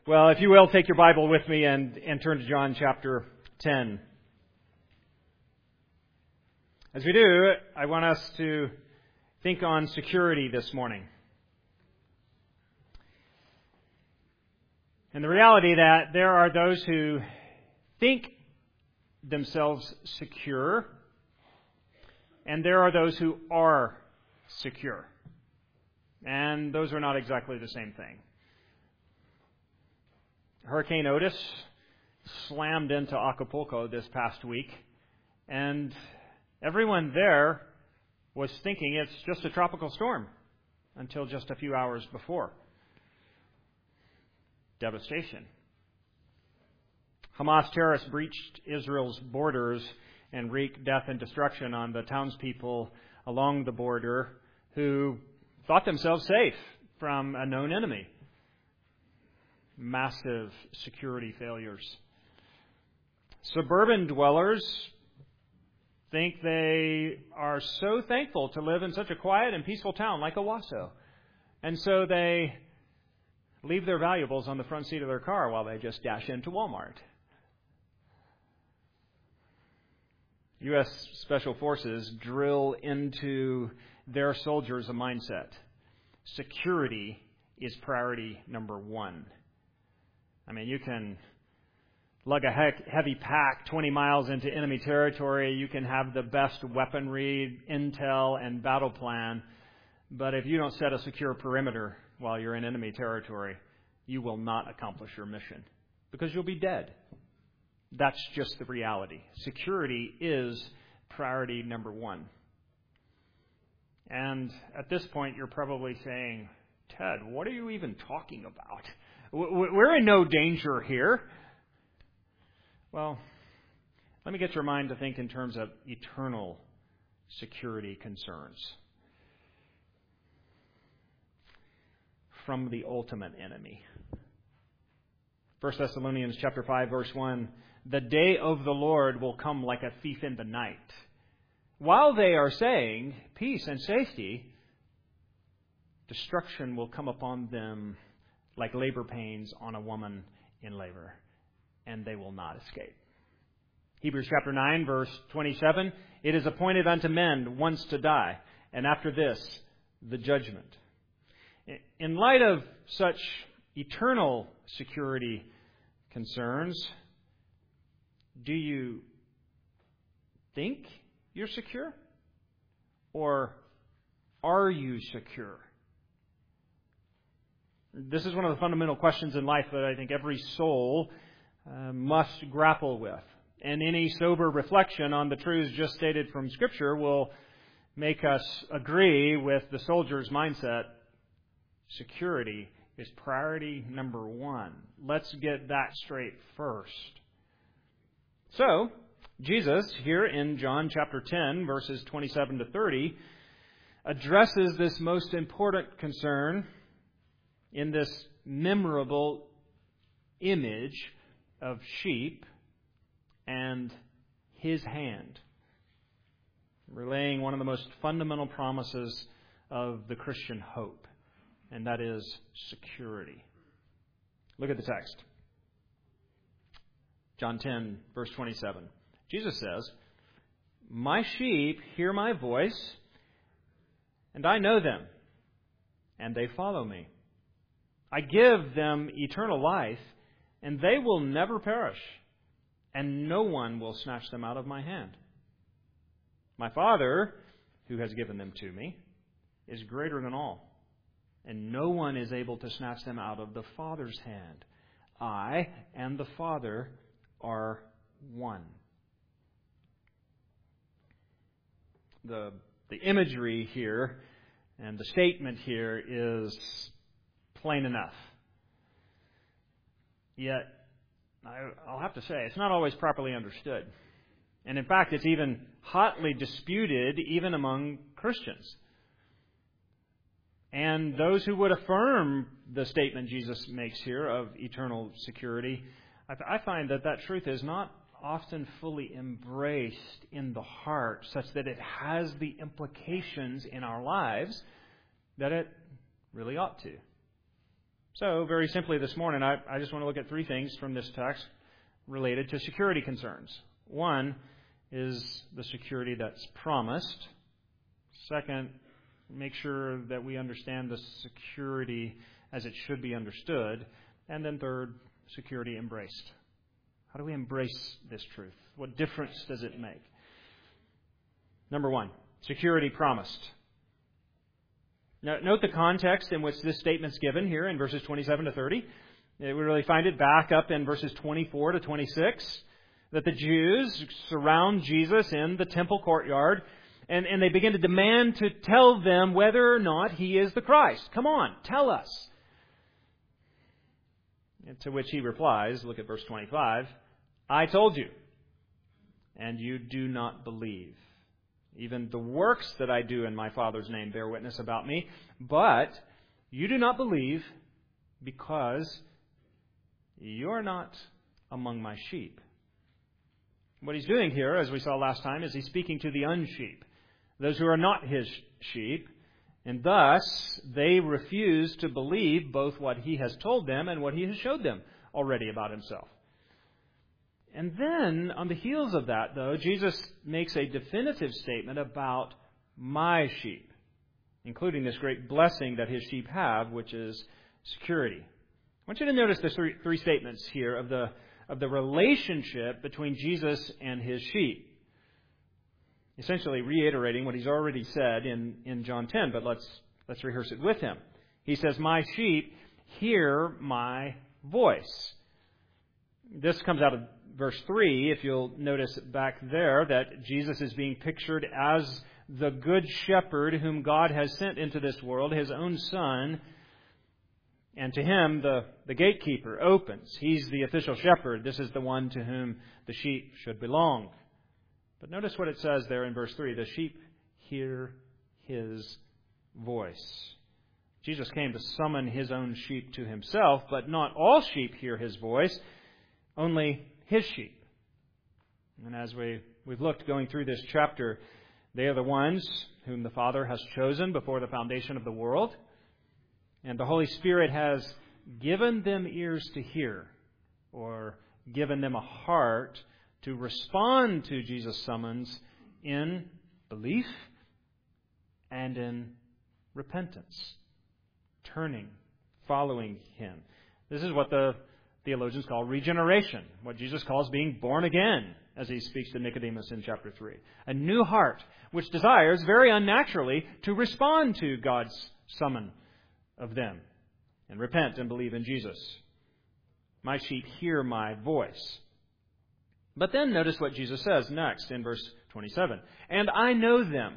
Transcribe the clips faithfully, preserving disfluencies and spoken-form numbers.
Well, if you will, take your Bible with me and, and turn to John chapter ten. As we do, I want us to think on security this morning. And the reality that there are those who think themselves secure, and there are those who are secure. And those are not exactly the same thing. Hurricane Otis slammed into Acapulco this past week, and everyone there was thinking it's just a tropical storm until just a few hours before. Devastation. Hamas terrorists breached Israel's borders and wreaked death and destruction on the townspeople along the border who thought themselves safe from a known enemy. Massive security failures. Suburban dwellers think they are so thankful to live in such a quiet and peaceful town like Owasso. And so they leave their valuables on the front seat of their car while they just dash into Walmart. U S Special Forces drill into their soldiers a mindset. Security is priority number one. I mean, you can lug a heavy pack twenty miles into enemy territory. You can have the best weaponry, intel, and battle plan. But if you don't set a secure perimeter while you're in enemy territory, you will not accomplish your mission because you'll be dead. That's just the reality. Security is priority number one. And at this point, you're probably saying, Ted, what are you even talking about? We're in no danger here. Well, let me get your mind to think in terms of eternal security concerns from the ultimate enemy. First Thessalonians chapter five, verse one, the day of the Lord will come like a thief in the night. While they are saying peace and safety, destruction will come upon them like labor pains on a woman in labor, and they will not escape. Hebrews chapter nine, verse twenty-seven, it is appointed unto men once to die, and after this, the judgment. In light of such eternal security concerns, do you think you're secure? Or are you secure? This is one of the fundamental questions in life that I think every soul uh, must grapple with. And any sober reflection on the truths just stated from Scripture will make us agree with the soldier's mindset. Security is priority number one. Let's get that straight first. So, Jesus, here in John chapter ten, verses twenty-seven to thirty, addresses this most important concern in this memorable image of sheep and his hand, relaying one of the most fundamental promises of the Christian hope, and that is security. Look at the text. John ten, verse twenty-seven. Jesus says, my sheep hear my voice, and I know them, and they follow me. I give them eternal life, and they will never perish, and no one will snatch them out of my hand. My Father, who has given them to me, is greater than all, and no one is able to snatch them out of the Father's hand. I and the Father are one. The, the imagery here and the statement here is plain enough. Yet, I, I'll have to say, it's not always properly understood. And in fact, it's even hotly disputed even among Christians. And those who would affirm the statement Jesus makes here of eternal security, I, I find that that truth is not often fully embraced in the heart such that it has the implications in our lives that it really ought to. So, very simply this morning, I, I just want to look at three things from this text related to security concerns. One is the security that's promised. Second, make sure that we understand the security as it should be understood. And then third, security embraced. How do we embrace this truth? What difference does it make? Number one, security promised. Now, note the context in which this statement's given here in verses twenty-seven to thirty. We really find it back up in verses twenty-four to twenty-six, that the Jews surround Jesus in the temple courtyard, and, and they begin to demand to tell them whether or not He is the Christ. Come on, tell us. And to which He replies, look at verse twenty-five, I told you, and you do not believe. Even the works that I do in my Father's name bear witness about me, but you do not believe because you're not among my sheep. What He's doing here, as we saw last time, is He's speaking to the unsheep, those who are not His sheep, and thus they refuse to believe both what He has told them and what He has showed them already about Himself. And then, on the heels of that, though, Jesus makes a definitive statement about my sheep, including this great blessing that His sheep have, which is security. I want you to notice the three, three statements here of the, of the relationship between Jesus and His sheep. Essentially reiterating what He's already said in, in John ten, but let's, let's rehearse it with Him. He says, my sheep hear my voice. This comes out of verse three, if you'll notice back there, that Jesus is being pictured as the good shepherd whom God has sent into this world, His own Son. And to Him, the, the gatekeeper opens. He's the official shepherd. This is the one to whom the sheep should belong. But notice what it says there in verse three. The sheep hear His voice. Jesus came to summon His own sheep to Himself, but not all sheep hear His voice, only His sheep. And as we, we've looked going through this chapter, they are the ones whom the Father has chosen before the foundation of the world. And the Holy Spirit has given them ears to hear, or given them a heart to respond to Jesus' summons in belief and in repentance, turning, following Him. This is what the theologians call regeneration, what Jesus calls being born again, as He speaks to Nicodemus in chapter three. A new heart, which desires very unnaturally to respond to God's summon of them and repent and believe in Jesus. My sheep hear my voice. But then notice what Jesus says next in verse twenty-seven. And I know them.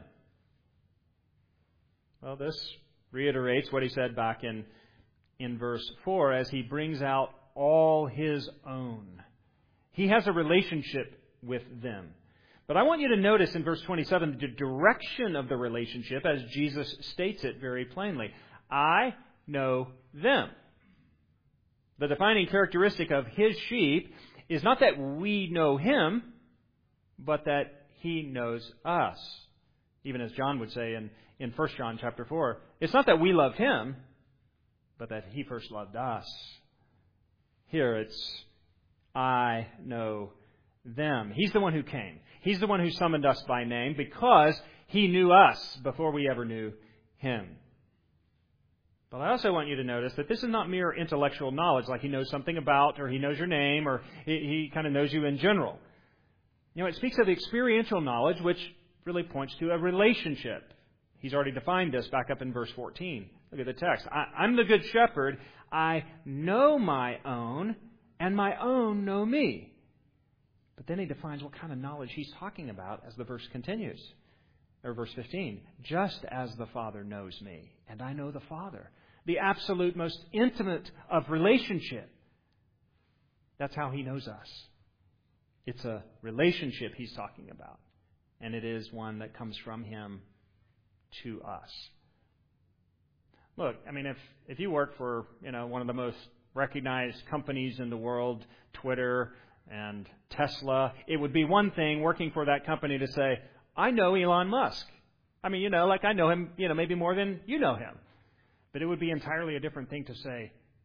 Well, this reiterates what He said back in, in verse four as He brings out all His own. He has a relationship with them. But I want you to notice in verse twenty-seven the direction of the relationship as Jesus states it very plainly. I know them. The defining characteristic of His sheep is not that we know Him, but that He knows us. Even as John would say in, in First John chapter four, it's not that we love Him, but that He first loved us. Here it's, I know them. He's the one who came. He's the one who summoned us by name because He knew us before we ever knew Him. But I also want you to notice that this is not mere intellectual knowledge, like He knows something about, or He knows your name, or He, he kind of knows you in general. You know, it speaks of experiential knowledge, which really points to a relationship. He's already defined this back up in verse fourteen. Look at the text. I, I'm the good shepherd. I know my own, and my own know me. But then He defines what kind of knowledge He's talking about as the verse continues. Or verse fifteen. Just as the Father knows me, and I know the Father. The absolute most intimate of relationship. That's how He knows us. It's a relationship He's talking about. And it is one that comes from Him to us. Look, I mean, if, if you work for, you know, one of the most recognized companies in the world, Twitter and Tesla, it would be one thing working for that company to say, I know Elon Musk. I mean, you know, like I know him, you know, maybe more than you know him. But it would be entirely a different thing to say,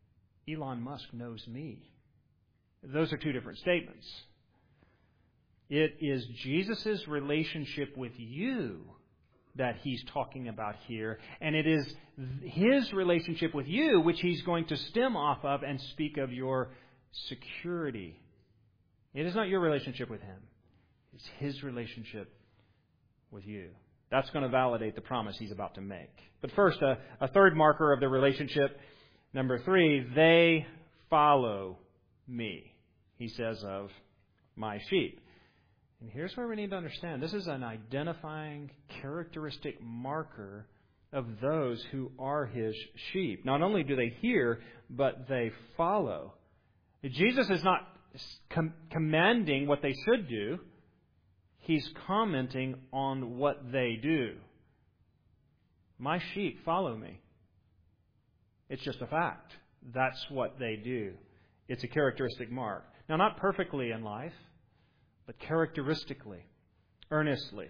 Elon Musk knows me. Those are two different statements. It is Jesus' relationship with you that he's talking about here, and it is his relationship with you which he's going to stem off of and speak of your security. It is not your relationship with him. It's his relationship with you. That's going to validate the promise he's about to make. But first, a, a third marker of the relationship. Number three, they follow me, he says of my sheep. And here's where we need to understand. This is an identifying characteristic marker of those who are his sheep. Not only do they hear, but they follow. Jesus is not com- commanding what they should do. He's commenting on what they do. My sheep follow me. It's just a fact. That's what they do. It's a characteristic mark. Now, not perfectly in life, but characteristically, earnestly.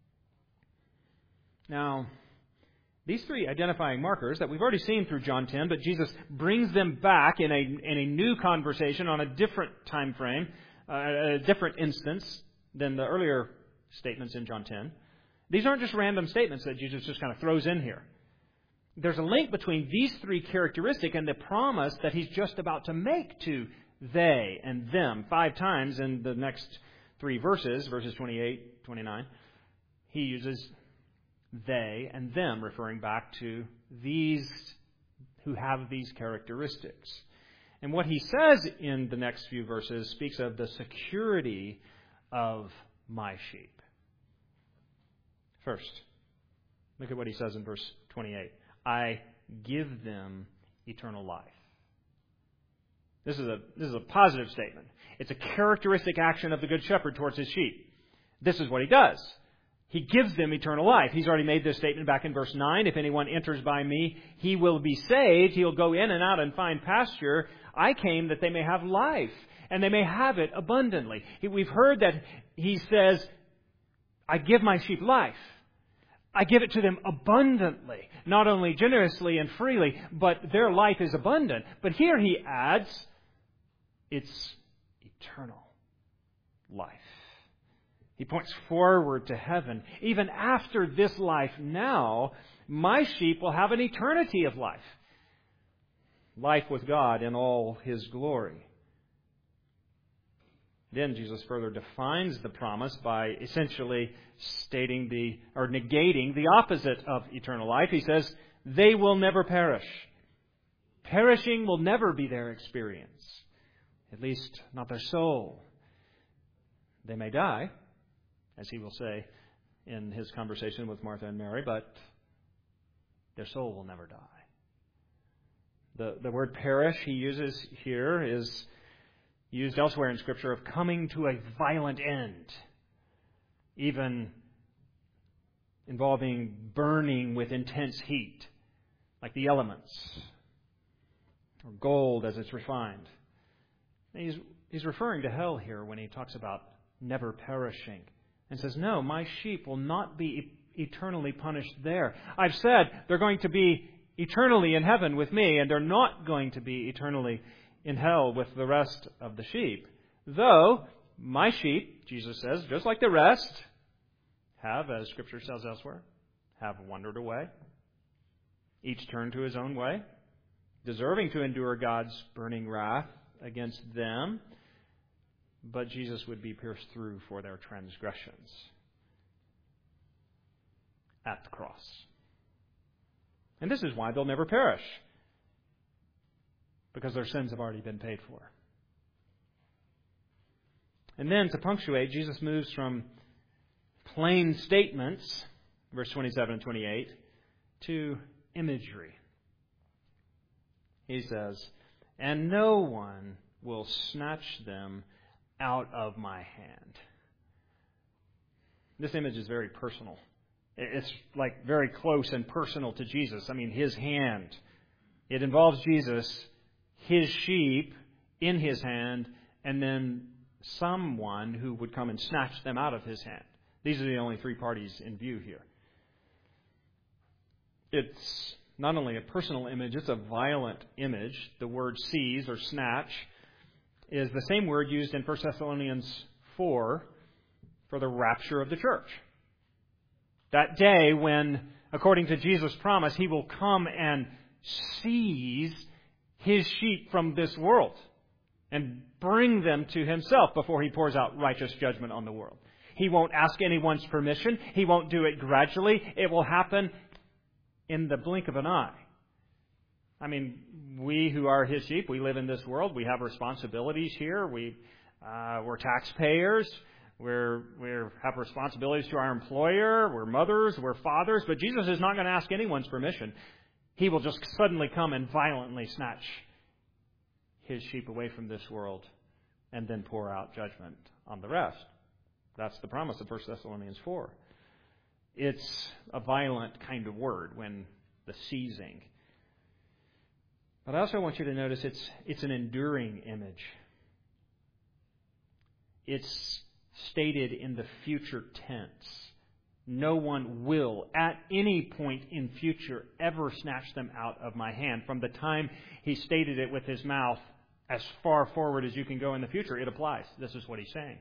Now, these three identifying markers that we've already seen through John ten, but Jesus brings them back in a, in a new conversation on a different time frame, uh, a different instance than the earlier statements in John ten. These aren't just random statements that Jesus just kind of throws in here. There's a link between these three characteristics and the promise that he's just about to make to they and them. Five times in the next three verses, verses twenty-eight, twenty-nine, he uses they and them, referring back to these who have these characteristics. And what he says in the next few verses speaks of the security of my sheep. First, look at what he says in verse twenty-eight. I give them eternal life. This is a this is a positive statement. It's a characteristic action of the Good Shepherd towards his sheep. This is what he does. He gives them eternal life. He's already made this statement back in verse nine. If anyone enters by me, he will be saved. He'll go in and out and find pasture. I came that they may have life, and they may have it abundantly. We've heard that he says, I give my sheep life. I give it to them abundantly, not only generously and freely, but their life is abundant. But here he adds, it's eternal life. He points forward to heaven. Even after this life now, my sheep will have an eternity of life. Life with God in all his glory. Then Jesus further defines the promise by essentially stating the, or negating the opposite of eternal life. He says, they will never perish. Perishing will never be their experience. At least not their soul. They may die, as he will say in his conversation with Martha and Mary, but their soul will never die. The, the word perish he uses here is used elsewhere in Scripture of coming to a violent end, even involving burning with intense heat, like the elements, or gold as it's refined. And he's, he's referring to hell here when he talks about never perishing, and says, no, my sheep will not be eternally punished there. I've said they're going to be eternally in heaven with me, and they're not going to be eternally in hell with the rest of the sheep. Though my sheep, Jesus says, just like the rest, have, as Scripture says elsewhere, have wandered away. Each turned to his own way, deserving to endure God's burning wrath against them. But Jesus would be pierced through for their transgressions at the cross. And this is why they'll never perish. Because their sins have already been paid for. And then to punctuate, Jesus moves from plain statements, verse twenty-seven and twenty-eight, to imagery. He says, and no one will snatch them out of my hand. This image is very personal. It's like very close and personal to Jesus. I mean, his hand. It involves Jesus, his sheep in his hand, and then someone who would come and snatch them out of his hand. These are the only three parties in view here. It's not only a personal image, it's a violent image. The word seize or snatch is the same word used in First Thessalonians four for the rapture of the church. That day when, according to Jesus' promise, He will come and seize His sheep from this world and bring them to Himself before He pours out righteous judgment on the world. He won't ask anyone's permission. He won't do it gradually. It will happen in the blink of an eye. I mean, we who are His sheep, we live in this world. We have responsibilities here. We, uh, we're taxpayers. We're, we have responsibilities to our employer. We're mothers. We're fathers. But Jesus is not going to ask anyone's permission. He will just suddenly come and violently snatch His sheep away from this world and then pour out judgment on the rest. That's the promise of First Thessalonians four. It's a violent kind of word when the seizing. But I also want you to notice it's it's an enduring image. It's stated in the future tense. No one will, at any point in future, ever snatch them out of my hand. From the time He stated it with His mouth, as far forward as you can go in the future, it applies. This is what He's saying.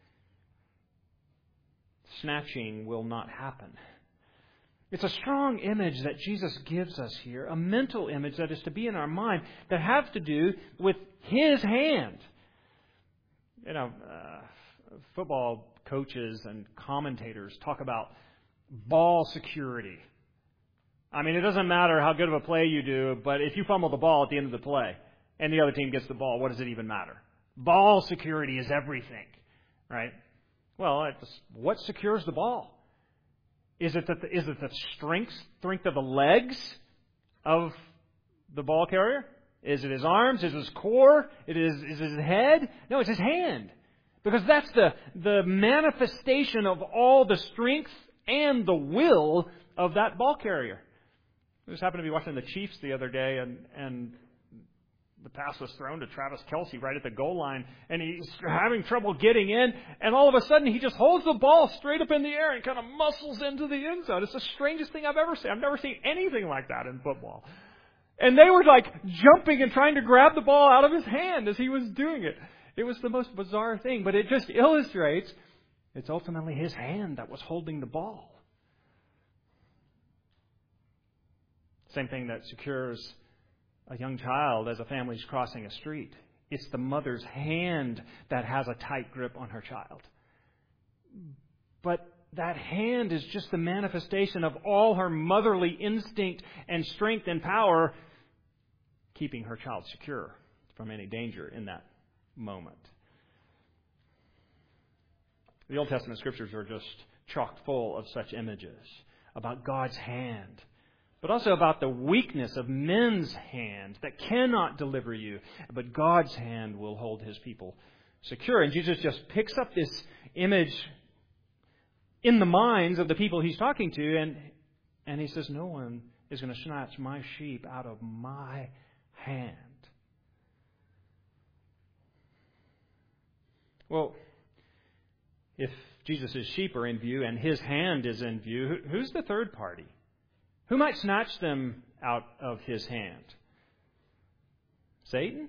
Snatching will not happen. It's a strong image that Jesus gives us here, a mental image that is to be in our mind that has to do with His hand. You know, uh, football coaches and commentators talk about ball security. I mean, it doesn't matter how good of a play you do, but if you fumble the ball at the end of the play and the other team gets the ball, what does it even matter? Ball security is everything, right? Well, it's, what secures the ball? Is it, that the, is it the strength, strength of the legs of the ball carrier? Is it his arms? Is it his core? It is, is it his head? No, it's his hand. Because that's the, the manifestation of all the strength and the will of that ball carrier. I just happened to be watching the Chiefs the other day, and, and the pass was thrown to Travis Kelce right at the goal line, and he's having trouble getting in, and all of a sudden he just holds the ball straight up in the air and kind of muscles into the end zone. It's the strangest thing I've ever seen. I've never seen anything like that in football. And they were like jumping and trying to grab the ball out of his hand as he was doing it. It was the most bizarre thing, but it just illustrates it's ultimately his hand that was holding the ball. Same thing that secures a young child as a family's crossing a street. It's the mother's hand that has a tight grip on her child. But that hand is just the manifestation of all her motherly instinct and strength and power, keeping her child secure from any danger in that moment. The Old Testament Scriptures are just chock full of such images about God's hand, but also about the weakness of men's hand that cannot deliver you, but God's hand will hold His people secure. And Jesus just picks up this image in the minds of the people He's talking to, and, and He says, no one is going to snatch my sheep out of my hand. Well, if Jesus' sheep are in view and His hand is in view, who's the third party? Who might snatch them out of His hand? Satan?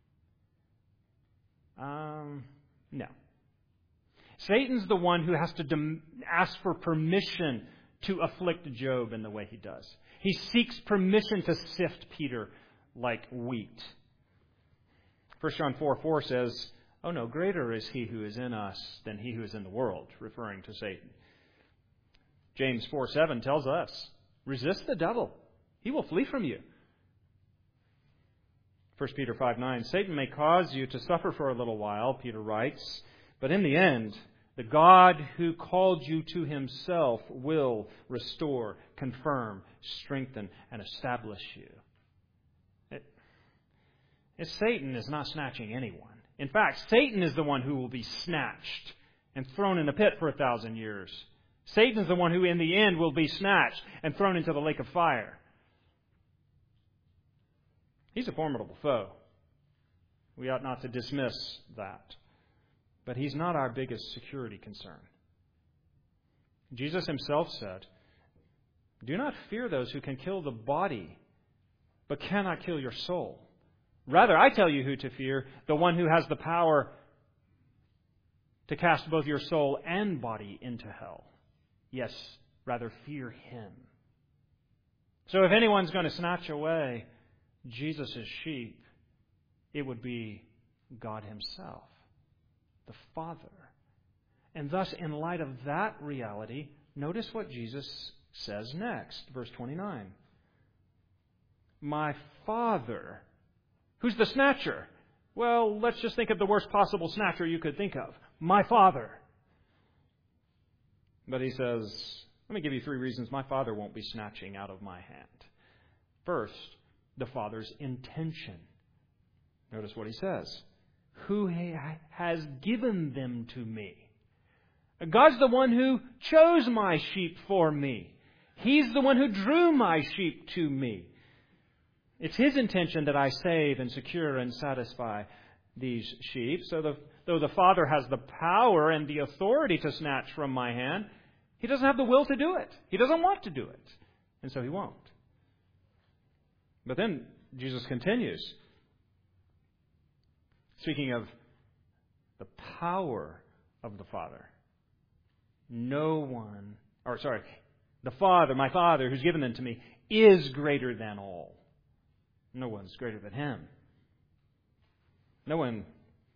Um, no. Satan's the one who has to dem- ask for permission to afflict Job in the way he does. He seeks permission to sift Peter like wheat. First John four four says, "Oh no, greater is He who is in us than he who is in the world," referring to Satan. James four seven tells us, resist the devil. He will flee from you. First Peter five nine, Satan may cause you to suffer for a little while, Peter writes, but in the end, the God who called you to Himself will restore, confirm, strengthen, and establish you. It, it, Satan is not snatching anyone. In fact, Satan is the one who will be snatched and thrown in a pit for a thousand years. Satan is the one who in the end will be snatched and thrown into the lake of fire. He's a formidable foe. We ought not to dismiss that. But he's not our biggest security concern. Jesus Himself said, Do not fear those who can kill the body, but cannot kill your soul. Rather, I tell you who to fear, the one who has the power to cast both your soul and body into hell. Yes, rather fear Him. So if anyone's going to snatch away Jesus' sheep, it would be God Himself, the Father. And thus, in light of that reality, notice what Jesus says next, verse twenty-nine. My Father, who's the snatcher? Well, let's just think of the worst possible snatcher you could think of. My Father. But He says, let me give you three reasons my Father won't be snatching out of my hand. First, the Father's intention. Notice what He says. Who has given them to me? God's the one who chose my sheep for me. He's the one who drew my sheep to me. It's His intention that I save and secure and satisfy these sheep. So the, though the Father has the power and the authority to snatch from my hand, He doesn't have the will to do it. He doesn't want to do it. And so He won't. But then Jesus continues, speaking of the power of the Father. No one, or sorry, the Father, my Father who's given them to me, is greater than all. No one's greater than Him. No one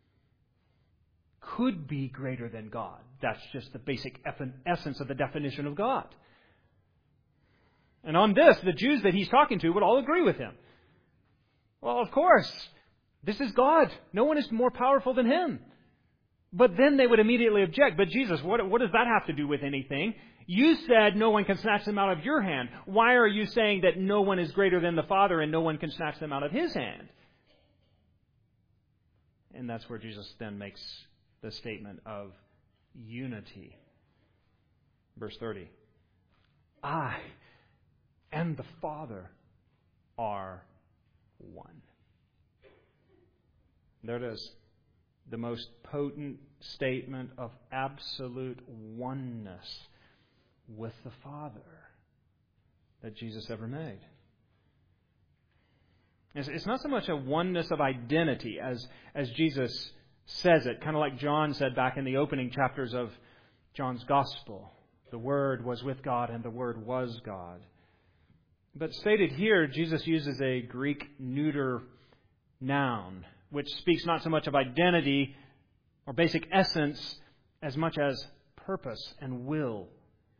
could be greater than God. That's just the basic essence of the definition of God. And on this, the Jews that He's talking to would all agree with Him. Well, of course, this is God. No one is more powerful than Him. But then they would immediately object. But Jesus, what, what does that have to do with anything? You said no one can snatch them out of your hand. Why are you saying that no one is greater than the Father and no one can snatch them out of His hand? And that's where Jesus then makes the statement of unity. Verse thirty. I and the Father are one. There it is. The most potent statement of absolute oneness with the Father that Jesus ever made. It's not so much a oneness of identity as, as Jesus says it, kind of like John said back in the opening chapters of John's Gospel. The Word was with God and the Word was God. But stated here, Jesus uses a Greek neuter noun, which speaks not so much of identity or basic essence as much as purpose and will.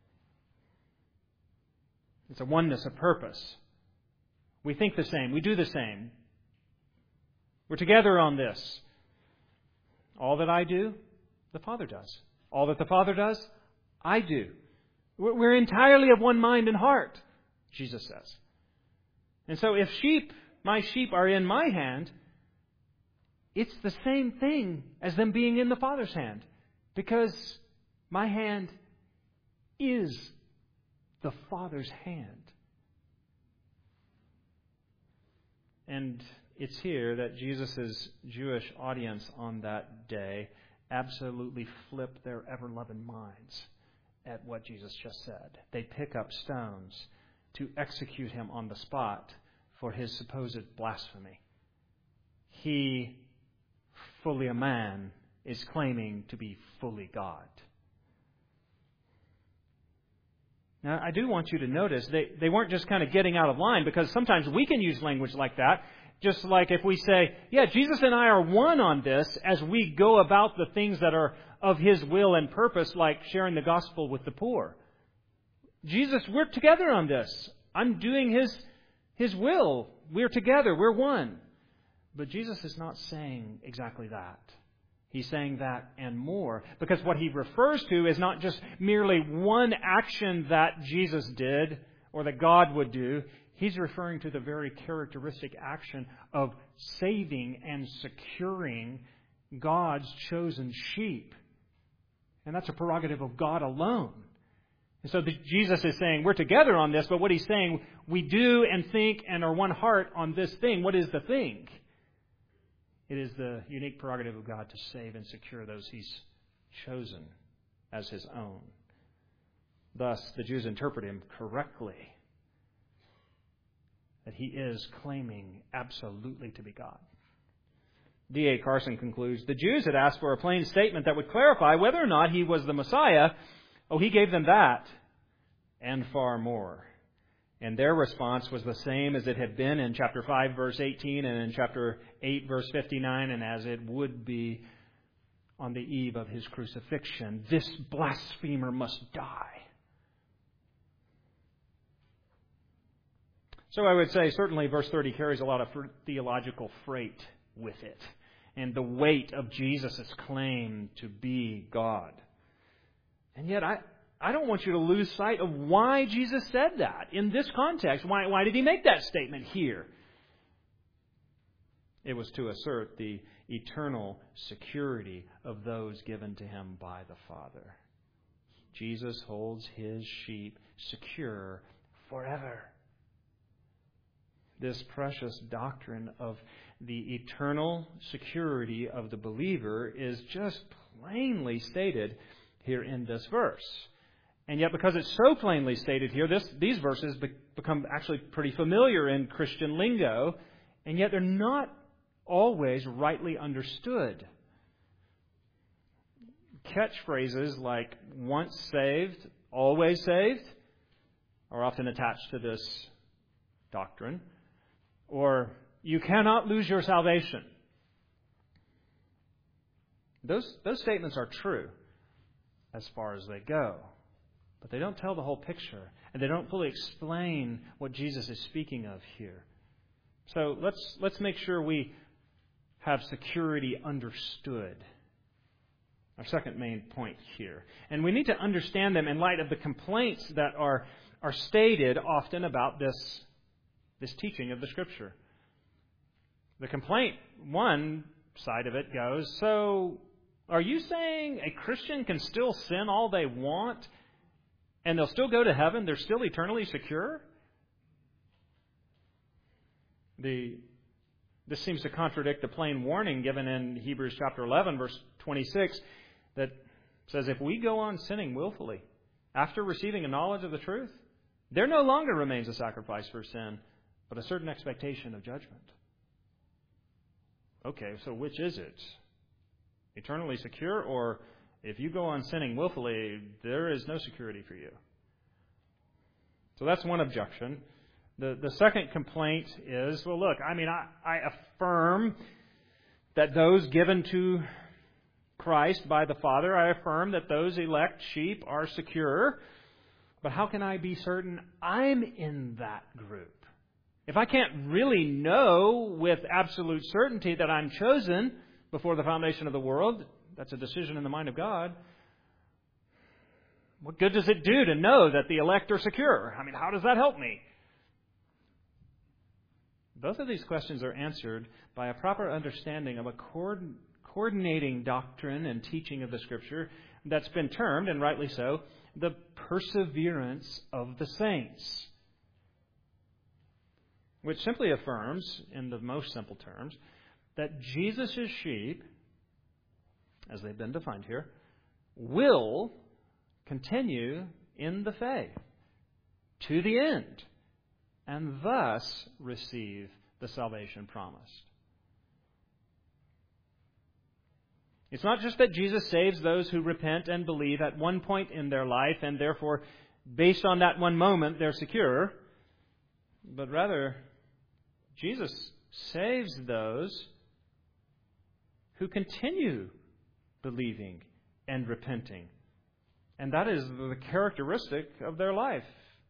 It's a oneness of purpose. We think the same. We do the same. We're together on this. All that I do, the Father does. All that the Father does, I do. We're entirely of one mind and heart, Jesus says. And so if sheep, my sheep are in my hand, it's the same thing as them being in the Father's hand. Because my hand is the Father's hand. And it's here that Jesus' Jewish audience on that day absolutely flip their ever-loving minds at what Jesus just said. They pick up stones to execute Him on the spot for His supposed blasphemy. He, fully a man, is claiming to be fully God. Now, I do want you to notice they, they weren't just kind of getting out of line, because sometimes we can use language like that. Just like if we say, yeah, Jesus and I are one on this as we go about the things that are of His will and purpose, like sharing the gospel with the poor. Jesus, we're together on this. I'm doing His, His will. We're together. We're one. But Jesus is not saying exactly that. He's saying that and more. Because what He refers to is not just merely one action that Jesus did or that God would do. He's referring to the very characteristic action of saving and securing God's chosen sheep. And that's a prerogative of God alone. And so the, Jesus is saying, we're together on this, but what He's saying, we do and think and are one heart on this thing. What is the thing? It is the unique prerogative of God to save and secure those He's chosen as His own. Thus, the Jews interpret Him correctly that he is claiming absolutely to be God. D A Carson concludes, the Jews had asked for a plain statement that would clarify whether or not he was the Messiah. Oh, he gave them that and far more. And their response was the same as it had been in chapter five, verse eighteen, and in chapter eight, verse fifty-nine, and as it would be on the eve of his crucifixion. This blasphemer must die. So I would say certainly verse thirty carries a lot of theological freight with it, and the weight of Jesus' claim to be God. And yet I, I don't want you to lose sight of why Jesus said that in this context. Why, why did he make that statement here? It was to assert the eternal security of those given to him by the Father. Jesus holds his sheep secure forever. This precious doctrine of the eternal security of the believer is just plainly stated here in this verse. And yet, because it's so plainly stated here, this, these verses be, become actually pretty familiar in Christian lingo, and yet they're not always rightly understood. Catchphrases like once saved, always saved are often attached to this doctrine. Or, you cannot lose your salvation. Those, those statements are true as far as they go. But they don't tell the whole picture. And they don't fully explain what Jesus is speaking of here. So let's, let's make sure we have security understood. Our second main point here. And we need to understand them in light of the complaints that are, are stated often about this This teaching of the Scripture. The complaint, one side of it goes, so are you saying a Christian can still sin all they want and they'll still go to heaven? They're still eternally secure? The, this seems to contradict the plain warning given in Hebrews chapter eleven, verse twenty-six, that says if we go on sinning willfully after receiving a knowledge of the truth, there no longer remains a sacrifice for sin, but a certain expectation of judgment. Okay, so which is it? Eternally secure, or if you go on sinning willfully, there is no security for you? So that's one objection. The, the second complaint is, well, look, I mean, I, I affirm that those given to Christ by the Father, I affirm that those elect sheep are secure, but how can I be certain I'm in that group? If I can't really know with absolute certainty that I'm chosen before the foundation of the world, that's a decision in the mind of God, what good does it do to know that the elect are secure? I mean, how does that help me? Both of these questions are answered by a proper understanding of a coord- coordinating doctrine and teaching of the Scripture that's been termed, and rightly so, the perseverance of the saints, which simply affirms, in the most simple terms, that Jesus' sheep, as they've been defined here, will continue in the faith to the end, and thus receive the salvation promised. It's not just that Jesus saves those who repent and believe at one point in their life, and therefore, based on that one moment, they're secure, but rather, Jesus saves those who continue believing and repenting. And that is the characteristic of their life.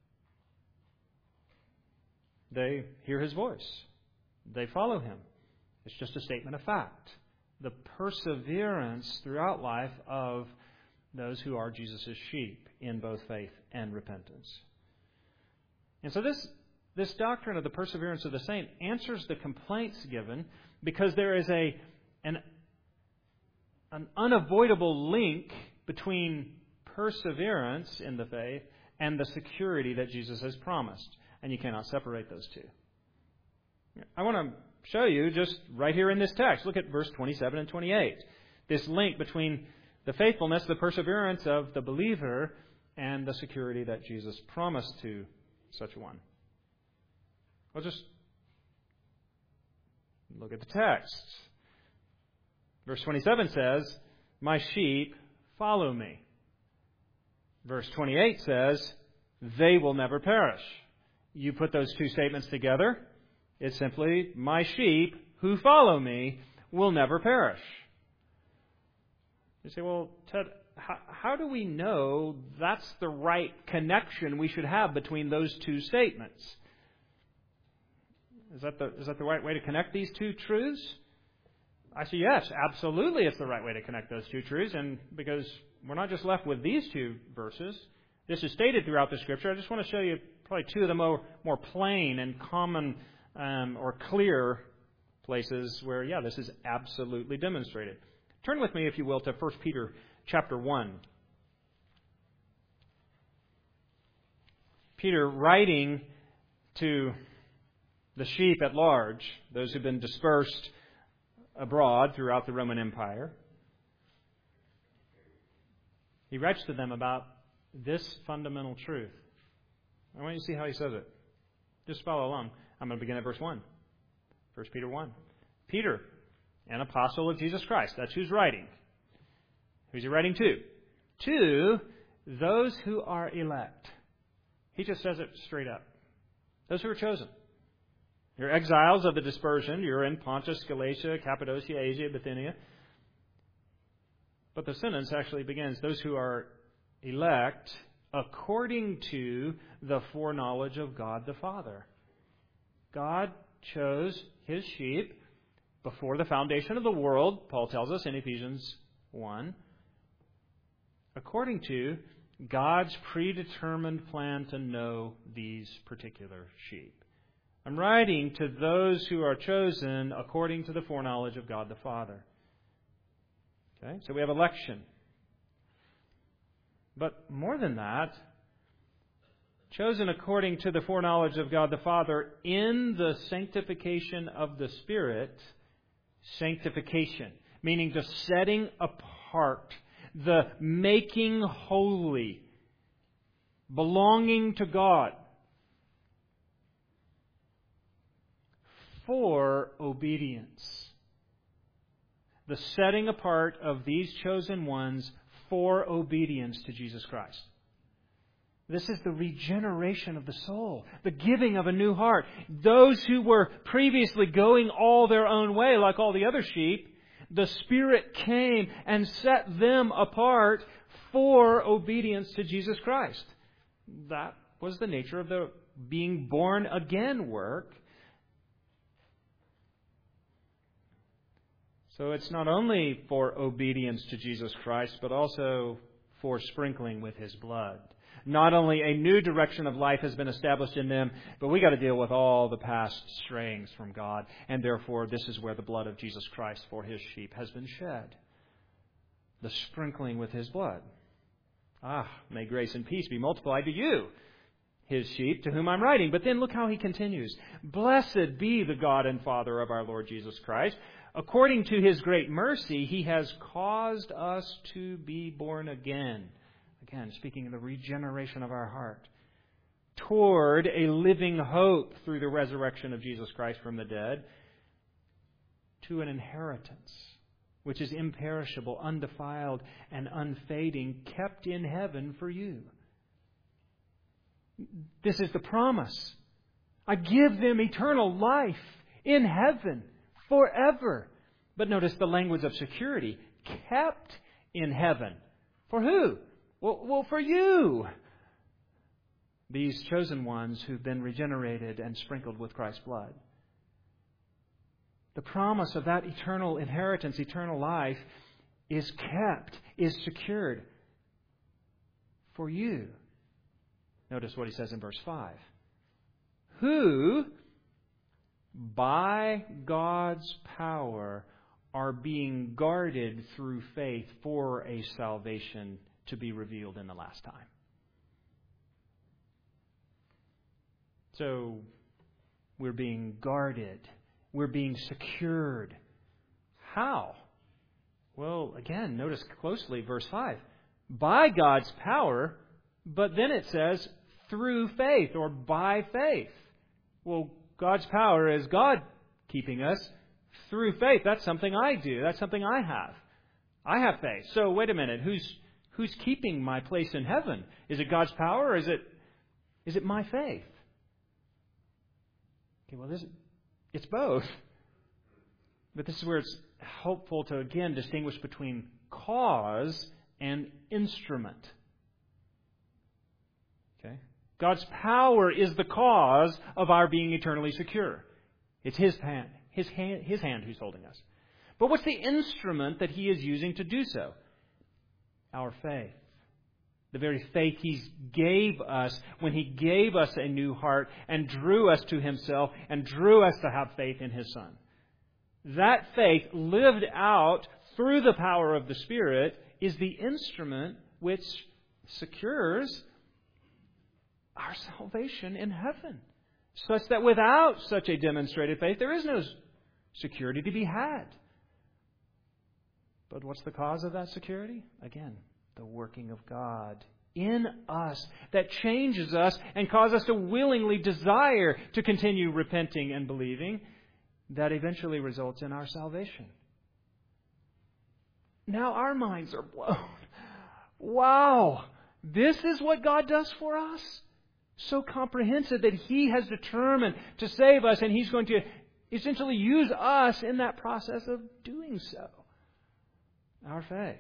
They hear His voice. They follow Him. It's just a statement of fact. The perseverance throughout life of those who are Jesus' sheep in both faith and repentance. And so this This doctrine of the perseverance of the saint answers the complaints given because there is a an, an unavoidable link between perseverance in the faith and the security that Jesus has promised. And you cannot separate those two. I want to show you just right here in this text. Look at verse twenty-seven and twenty-eight. This link between the faithfulness, the perseverance of the believer, and the security that Jesus promised to such one. Well, just look at the text. Verse twenty-seven says, my sheep follow me. Verse twenty-eight says, they will never perish. You put those two statements together, it's simply, my sheep who follow me will never perish. You say, well, Ted, how, how do we know that's the right connection we should have between those two statements? Is that the, is that the right way to connect these two truths? I say yes, absolutely it's the right way to connect those two truths, and because we're not just left with these two verses. This is stated throughout the Scripture. I just want to show you probably two of the more, more plain and common um, or clear places where, yeah, this is absolutely demonstrated. Turn with me, if you will, to First Peter chapter one. Peter, writing to the sheep at large, those who've been dispersed abroad throughout the Roman Empire, he writes to them about this fundamental truth. I want you to see how he says it. Just follow along. I'm going to begin at verse one. First Peter one. Peter, an apostle of Jesus Christ. That's who's writing. Who's he writing to? To those who are elect. He just says it straight up. Those who are chosen. You're exiles of the dispersion. You're in Pontus, Galatia, Cappadocia, Asia, Bithynia. But the sentence actually begins, those who are elect according to the foreknowledge of God the Father. God chose His sheep before the foundation of the world, Paul tells us in Ephesians one, according to God's predetermined plan to know these particular sheep. I'm writing to those who are chosen according to the foreknowledge of God the Father. Okay, so we have election. But more than that, chosen according to the foreknowledge of God the Father in the sanctification of the Spirit, sanctification, meaning the setting apart, the making holy, belonging to God, for obedience. The setting apart of these chosen ones for obedience to Jesus Christ. This is the regeneration of the soul, the giving of a new heart. Those who were previously going all their own way, like all the other sheep, the Spirit came and set them apart for obedience to Jesus Christ. That was the nature of the being born again work. So it's not only for obedience to Jesus Christ, but also for sprinkling with His blood. Not only a new direction of life has been established in them, but we got to deal with all the past strayings from God. And therefore, this is where the blood of Jesus Christ for His sheep has been shed. The sprinkling with His blood. Ah, may grace and peace be multiplied to you, His sheep, to whom I'm writing. But then look how he continues. Blessed be the God and Father of our Lord Jesus Christ. According to His great mercy, He has caused us to be born again. Again, speaking of the regeneration of our heart. Toward a living hope through the resurrection of Jesus Christ from the dead. To an inheritance, which is imperishable, undefiled, and unfading, kept in heaven for you. This is the promise. I give them eternal life in heaven forever. But notice the language of security. Kept in heaven. For who? Well, well, for you. These chosen ones who've been regenerated and sprinkled with Christ's blood. The promise of that eternal inheritance, eternal life, is kept, is secured for you. Notice what he says in verse five. Who, by God's power, are being guarded through faith for a salvation to be revealed in the last time. So, we're being guarded. We're being secured. How? Well, again, notice closely verse five. By God's power, but then it says through faith or by faith. Well, God's power is God keeping us through faith. That's something I do. That's something I have. I have faith. So wait a minute. Who's who's keeping my place in heaven? Is it God's power or is it is it my faith? Okay, well, this, it's both. But this is where it's helpful to, again, distinguish between cause and instrument. Okay? God's power is the cause of our being eternally secure. It's His hand, His hand, His hand who's holding us. But what's the instrument that He is using to do so? Our faith. The very faith He gave us when He gave us a new heart and drew us to Himself and drew us to have faith in His Son. That faith lived out through the power of the Spirit is the instrument which secures our salvation in heaven. Such that without such a demonstrated faith, there is no security to be had. But what's the cause of that security? Again, the working of God in us that changes us and causes us to willingly desire to continue repenting and believing, that eventually results in our salvation. Now our minds are blown. Wow! This is what God does for us? So comprehensive that He has determined to save us, and He's going to essentially use us in that process of doing so. Our faith.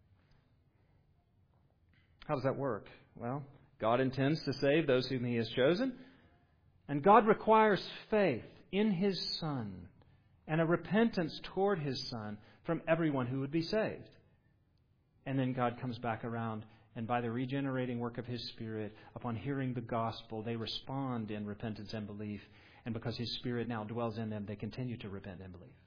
How does that work? Well, God intends to save those whom He has chosen, and God requires faith in His Son and a repentance toward His Son from everyone who would be saved. And then God comes back around, and by the regenerating work of His Spirit, upon hearing the gospel, they respond in repentance and belief. And because His Spirit now dwells in them, they continue to repent and believe.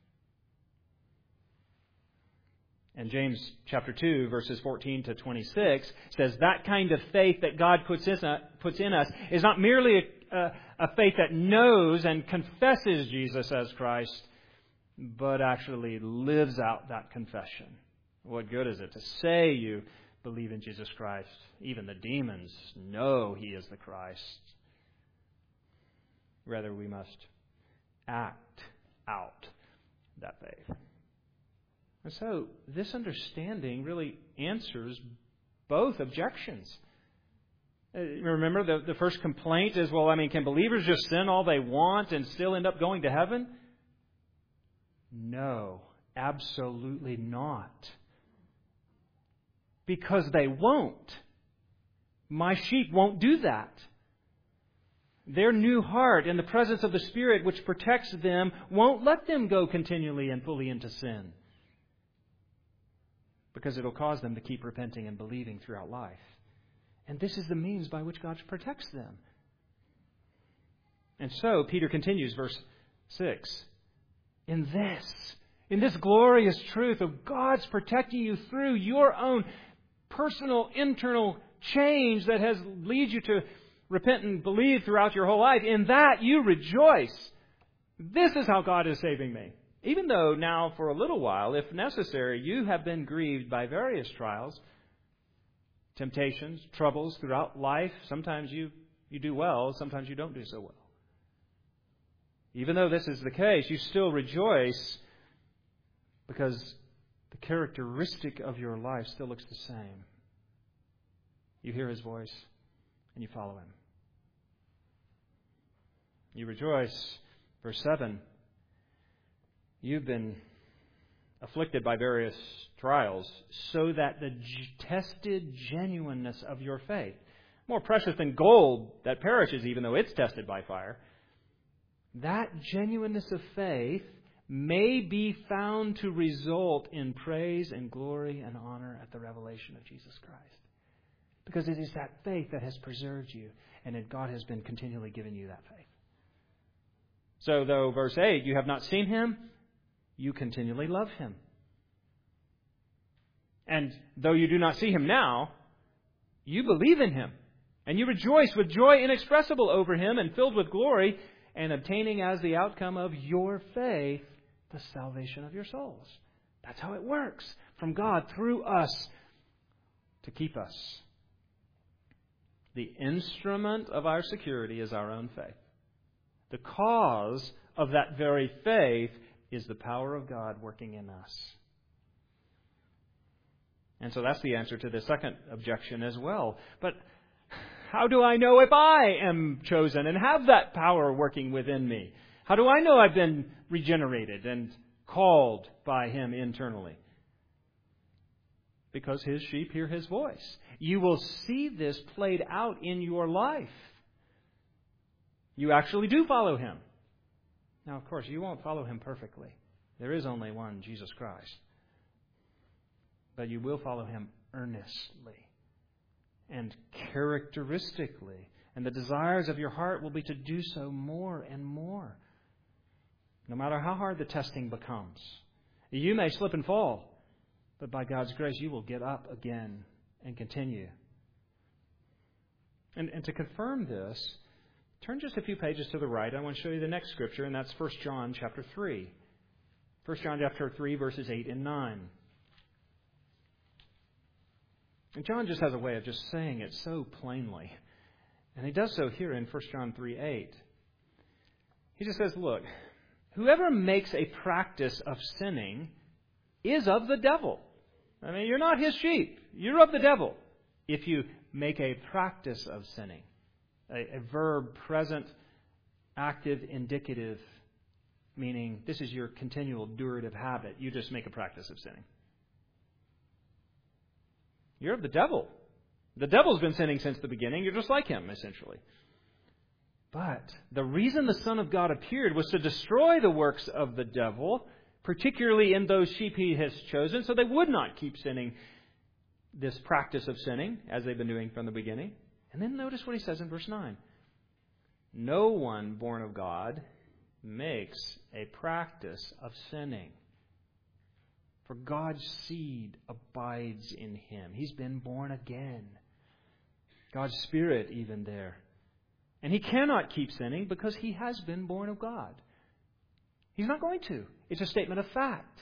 And James chapter two, verses fourteen to twenty-six says that kind of faith that God puts in, uh, puts in us is not merely a, a, a faith that knows and confesses Jesus as Christ, but actually lives out that confession. What good is it to say you believe in Jesus Christ? Even the demons know He is the Christ. Rather, we must act out that faith. And so, this understanding really answers both objections. Uh, remember, the, the first complaint is, well, I mean, can believers just sin all they want and still end up going to heaven? No, absolutely not. Because they won't. My sheep won't do that. Their new heart and the presence of the Spirit which protects them won't let them go continually and fully into sin. Because it'll cause them to keep repenting and believing throughout life. And this is the means by which God protects them. And so, Peter continues, verse six. In this, in this glorious truth of God's protecting you through your own personal, internal change that has led you to repent and believe throughout your whole life, in that you rejoice. This is how God is saving me. Even though now, for a little while, if necessary, you have been grieved by various trials, temptations, troubles throughout life. Sometimes you, you do well, sometimes you don't do so well. Even though this is the case, you still rejoice because the characteristic of your life still looks the same. You hear His voice and you follow Him. You rejoice, verse seven. You've been afflicted by various trials, so that the tested genuineness of your faith, more precious than gold that perishes even though it's tested by fire, that genuineness of faith may be found to result in praise and glory and honor at the revelation of Jesus Christ. Because it is that faith that has preserved you, and that God has been continually giving you that faith. So though, verse eight, you have not seen Him, you continually love Him. And though you do not see Him now, you believe in Him. And you rejoice with joy inexpressible over Him and filled with glory, and obtaining as the outcome of your faith the salvation of your souls. That's how it works. From God through us to keep us. The instrument of our security is our own faith. The cause of that very faith is the power of God working in us. And so that's the answer to the second objection as well. But how do I know if I am chosen and have that power working within me? How do I know I've been regenerated and called by Him internally? Because His sheep hear His voice. You will see this played out in your life. You actually do follow Him. Now, of course, you won't follow Him perfectly. There is only one, Jesus Christ. But you will follow Him earnestly and characteristically. And the desires of your heart will be to do so more and more. No matter how hard the testing becomes. You may slip and fall, but by God's grace you will get up again and continue. And, and to confirm this, turn just a few pages to the right. I want to show you the next scripture, and that's First John chapter three. First John chapter three, verses eight and nine. And John just has a way of just saying it so plainly. And he does so here in First John three eight. He just says, look, whoever makes a practice of sinning is of the devil. I mean, you're not his sheep. You're of the devil. If you make a practice of sinning. A, a verb, present, active, indicative, meaning this is your continual durative habit. You just make a practice of sinning. You're of the devil. The devil's been sinning since the beginning. You're just like him, essentially. But the reason the Son of God appeared was to destroy the works of the devil, particularly in those sheep He has chosen, so they would not keep sinning, this practice of sinning, as they've been doing from the beginning. And then notice what He says in verse nine. No one born of God makes a practice of sinning. For God's seed abides in him. He's been born again. God's Spirit even there. And he cannot keep sinning because he has been born of God. He's not going to. It's a statement of fact.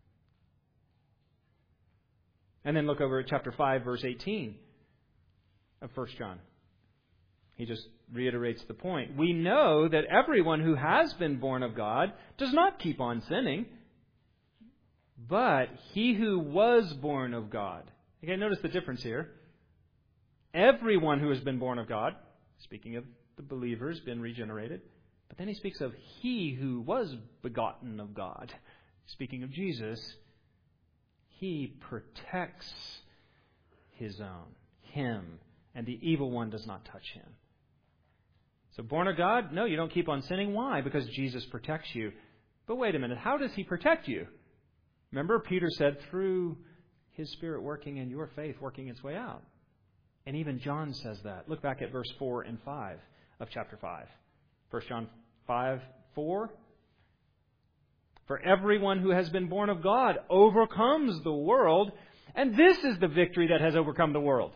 And then look over at chapter five, verse eighteen of First John. He just reiterates the point. We know that everyone who has been born of God does not keep on sinning, but he who was born of God. Okay, notice the difference here. Everyone who has been born of God, speaking of the believers, been regenerated. But then he speaks of he who was begotten of God. Speaking of Jesus, he protects his own, him, and the evil one does not touch him. So born of God, no, you don't keep on sinning. Why? Because Jesus protects you. But wait a minute, how does he protect you? Remember, Peter said, through his Spirit working in your faith, working its way out. And even John says that. Look back at verse four and five of chapter five. First John five, four. For everyone who has been born of God overcomes the world, and this is the victory that has overcome the world.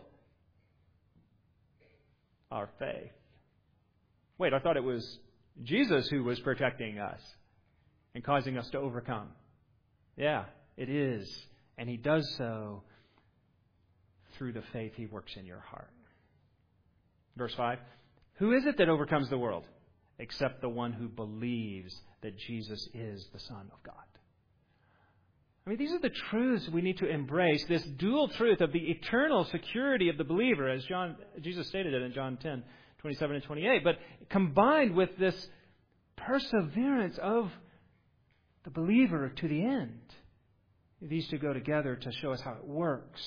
Our faith. Wait, I thought it was Jesus who was protecting us and causing us to overcome. Yeah, it is. And he does so through the faith he works in your heart. Verse five. Who is it that overcomes the world? Except the one who believes that Jesus is the Son of God. I mean, these are the truths we need to embrace. This dual truth of the eternal security of the believer, as John Jesus stated it in John ten, twenty-seven and twenty-eight. But combined with this perseverance of the believer to the end. These two go together to show us how it works.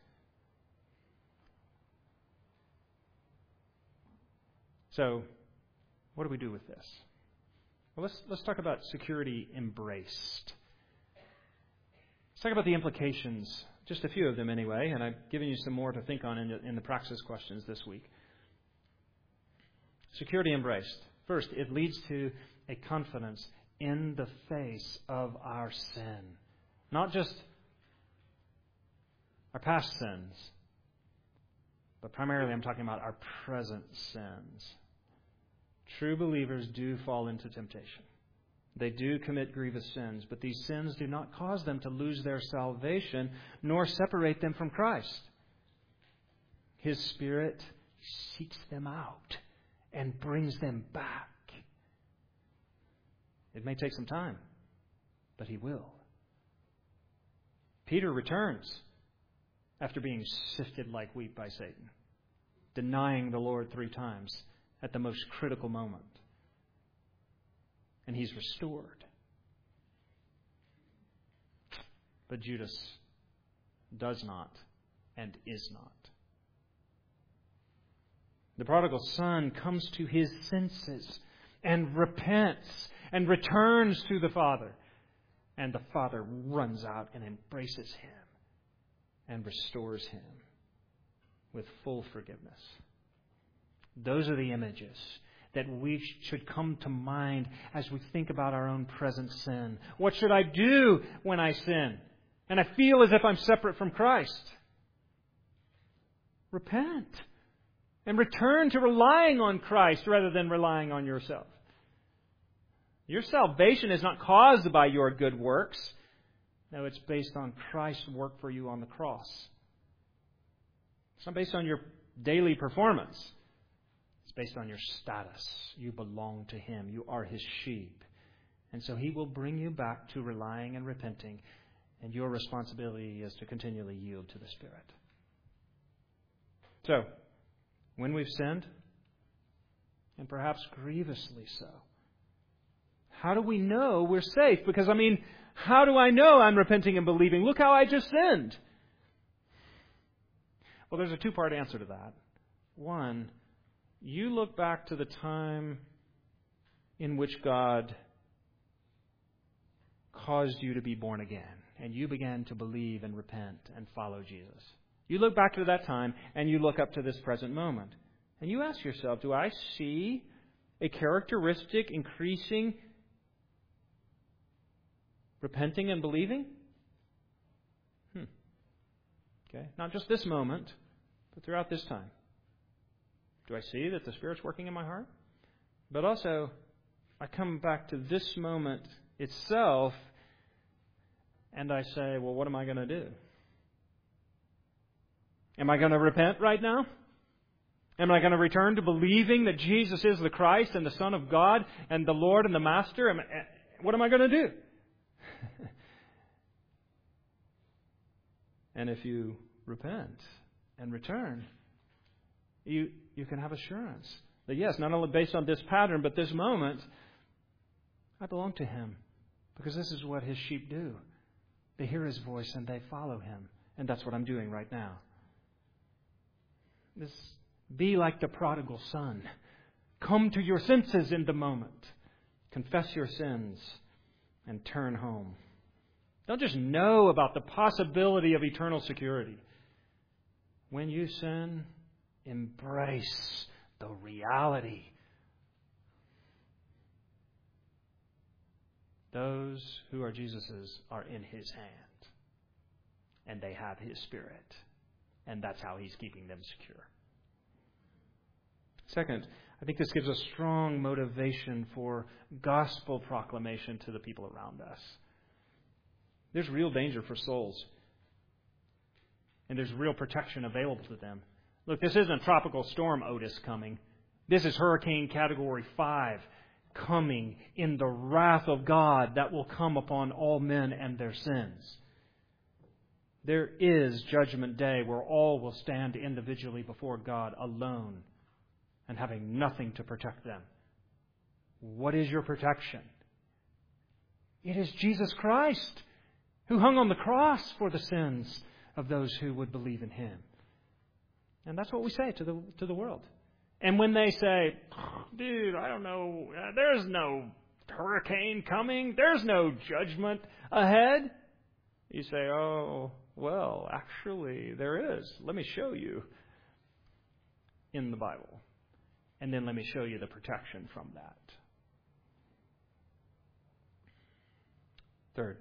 So, what do we do with this? Well, let's let's talk about security embraced. Let's talk about the implications, just a few of them anyway, and I've given you some more to think on in the, in the praxis questions this week. Security embraced. First, it leads to a confidence in the face of our sin. Not just our past sins, but primarily I'm talking about our present sins. True believers do fall into temptation. They do commit grievous sins, but these sins do not cause them to lose their salvation, nor separate them from Christ. His Spirit seeks them out and brings them back. It may take some time, but He will. Peter returns after being sifted like wheat by Satan, denying the Lord three times at the most critical moment. And he's restored. But Judas does not and is not. The prodigal son comes to his senses and repents and returns to the Father. And the Father runs out and embraces him and restores him with full forgiveness. Those are the images that we should come to mind as we think about our own present sin. What should I do when I sin and I feel as if I'm separate from Christ? Repent and return to relying on Christ rather than relying on yourself. Your salvation is not caused by your good works. No, it's based on Christ's work for you on the cross. It's not based on your daily performance. It's based on your status. You belong to Him. You are His sheep. And so He will bring you back to relying and repenting. And your responsibility is to continually yield to the Spirit. So, when we've sinned, and perhaps grievously so, how do we know we're safe? Because, I mean, how do I know I'm repenting and believing? Look how I just sinned. Well, there's a two-part answer to that. One, you look back to the time in which God caused you to be born again, and you began to believe and repent and follow Jesus. You look back to that time, and you look up to this present moment. And you ask yourself, do I see a characteristic increasing repenting and believing? Hmm. Okay. Not just this moment, but throughout this time. Do I see that the Spirit's working in my heart? But also, I come back to this moment itself, and I say, well, what am I going to do? Am I going to repent right now? Am I going to return to believing that Jesus is the Christ and the Son of God and the Lord and the Master? Am, what am I going to do? And if you repent and return, you you can have assurance that yes, not only based on this pattern, but this moment, I belong to Him. Because this is what His sheep do. They hear His voice and they follow Him. And that's what I'm doing right now. This, be like the prodigal son. Come to your senses in the moment. Confess your sins and turn home. Don't just know about the possibility of eternal security. When you sin, embrace the reality. Those who are Jesus's are in His hand. And they have His Spirit. And that's how He's keeping them secure. Second, I think this gives a strong motivation for gospel proclamation to the people around us. There's real danger for souls. And there's real protection available to them. Look, this isn't Tropical Storm Otis coming. This is Hurricane Category five coming in the wrath of God that will come upon all men and their sins. There is Judgment Day where all will stand individually before God alone and having nothing to protect them. What is your protection? It is Jesus Christ who hung on the cross for the sins of those who would believe in Him. And that's what we say to the to the world. And when they say, dude, I don't know, uh, there's no hurricane coming, there's no judgment ahead, you say, oh, well, actually, there is. Let me show you in the Bible. And then let me show you the protection from that. Third,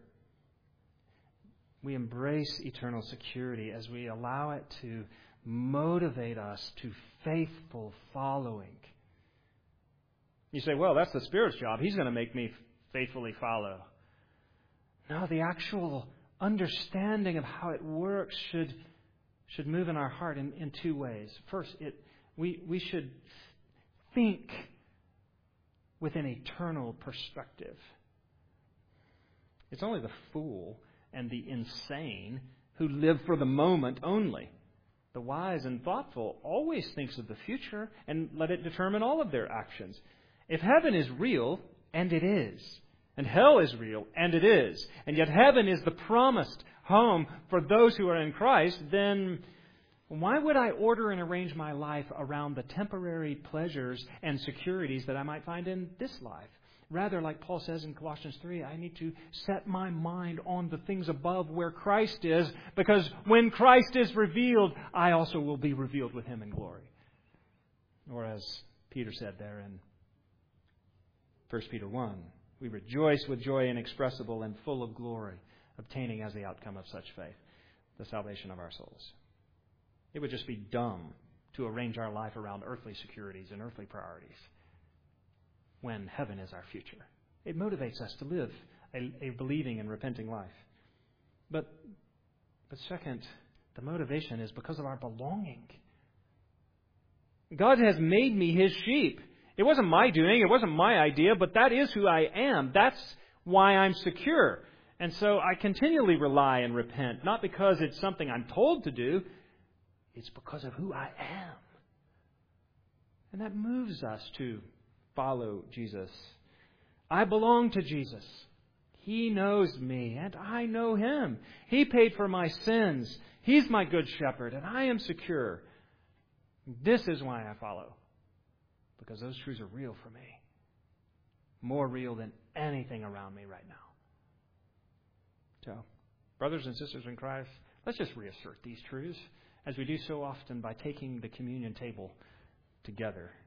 we embrace eternal security as we allow it to motivate us to faithful following. You say, well, that's the Spirit's job. He's going to make me faithfully follow. No, the actual understanding of how it works should should move in our heart in, in two ways. First, it we we should think with an eternal perspective. It's only the fool and the insane who live for the moment only. The wise and thoughtful always thinks of the future and let it determine all of their actions. If heaven is real, and it is, and hell is real, and it is, and yet heaven is the promised home for those who are in Christ, then why would I order and arrange my life around the temporary pleasures and securities that I might find in this life? Rather, like Paul says in Colossians three, I need to set my mind on the things above where Christ is, because when Christ is revealed, I also will be revealed with Him in glory. Or as Peter said there in First Peter one, we rejoice with joy inexpressible and full of glory, obtaining as the outcome of such faith the salvation of our souls. It would just be dumb to arrange our life around earthly securities and earthly priorities when heaven is our future. It motivates us to live a, a believing and repenting life. But, but second, the motivation is because of our belonging. God has made me His sheep. It wasn't my doing, it wasn't my idea, but that is who I am. That's why I'm secure. And so I continually rely and repent, not because it's something I'm told to do, it's because of who I am. And that moves us to follow Jesus. I belong to Jesus. He knows me, and I know Him. He paid for my sins. He's my good shepherd, and I am secure. This is why I follow. Because those truths are real for me. More real than anything around me right now. So, brothers and sisters in Christ, let's just reassert these truths as we do so often by taking the communion table together